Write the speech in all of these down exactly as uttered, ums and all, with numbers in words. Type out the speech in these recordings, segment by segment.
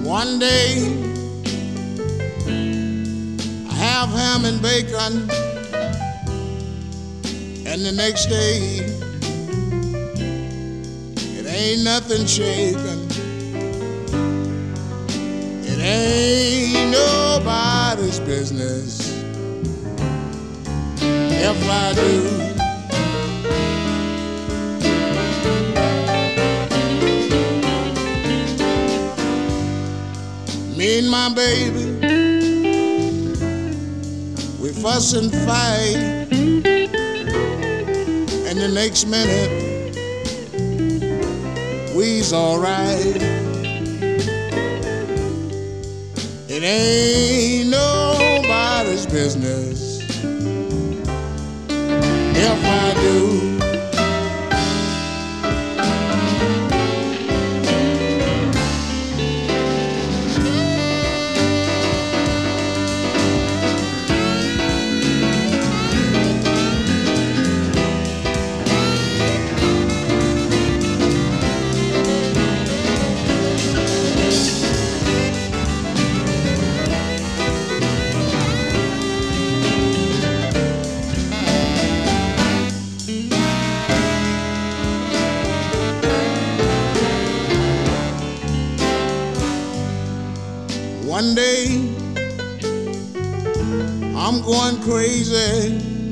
One day I have ham and bacon, and the next day it ain't nothing shaking. It ain't nobody's business if I do. Me and my baby, we fuss and fight, and the next minute we's alright. It ain't nobody's business if I do. One day I'm going crazy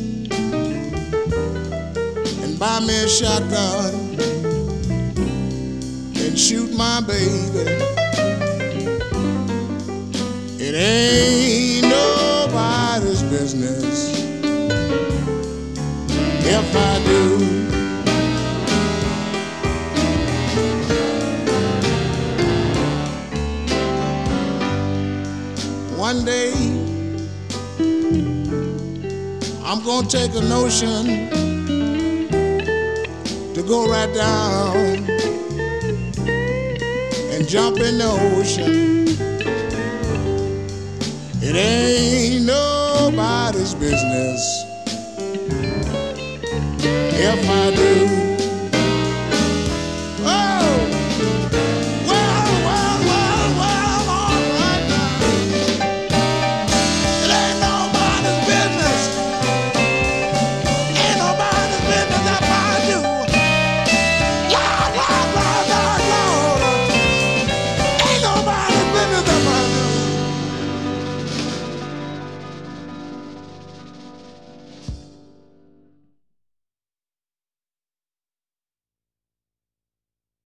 and buy me a shotgun and shoot my baby. It ain't nobody's business if I do. One day I'm gonna take a notion to go right down and jump in the ocean. It ain't nobody's business if I do.